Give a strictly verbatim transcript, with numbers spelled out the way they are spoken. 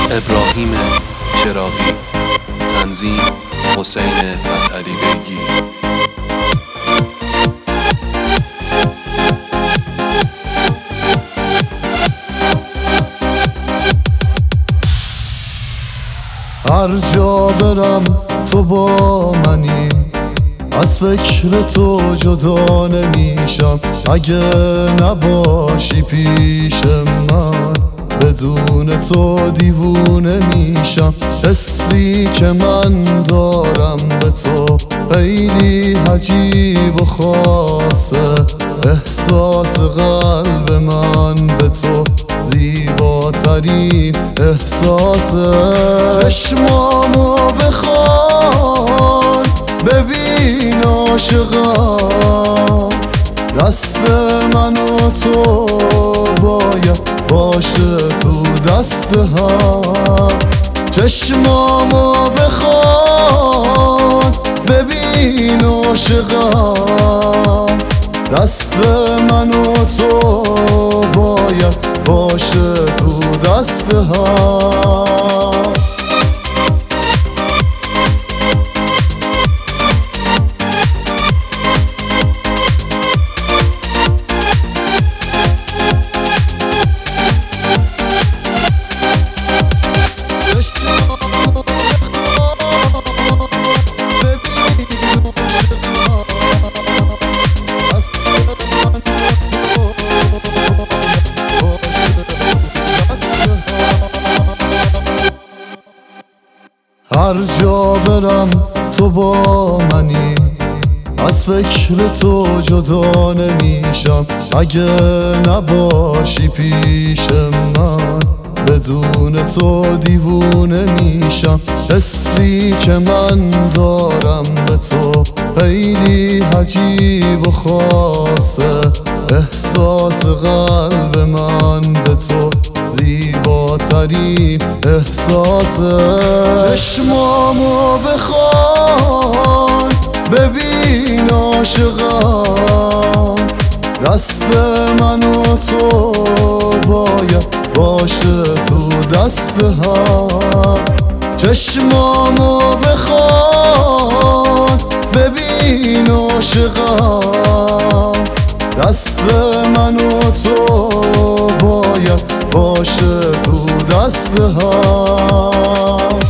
ابراهیم چراغی، تنظیم حسین فتحعلی بیگی. هر جا برم تو با منی، از فکر تو جدا نمیشم. اگه نباشی پیش من، بدون تو دیوونه میشم. حسی که من دارم به تو خیلی عجیب و خاصه. احساس قلب من به تو زیباترین احساسه. چشمامو بخوان ببین عاشقم، دست من و تو باید باشه تو دست هم. چشمامو بخوان ببین عاشقم، دست من و تو باید باشه تو دست هم. هر جا برم تو با منی، از فکر تو جدا نمیشم. اگه نباشی پیش من، بدون تو دیوونه میشم. حسی که من دارم به تو خیلی عجیب و خاصه. احساس قلب من به تو زیباترین احساسه. چشمامو بخوان ببین عاشقم، دست من و تو باید باشه تو دست هم. چشمامو بخوان ببین عاشقم، دست من و تو باید باشه تو دست هم.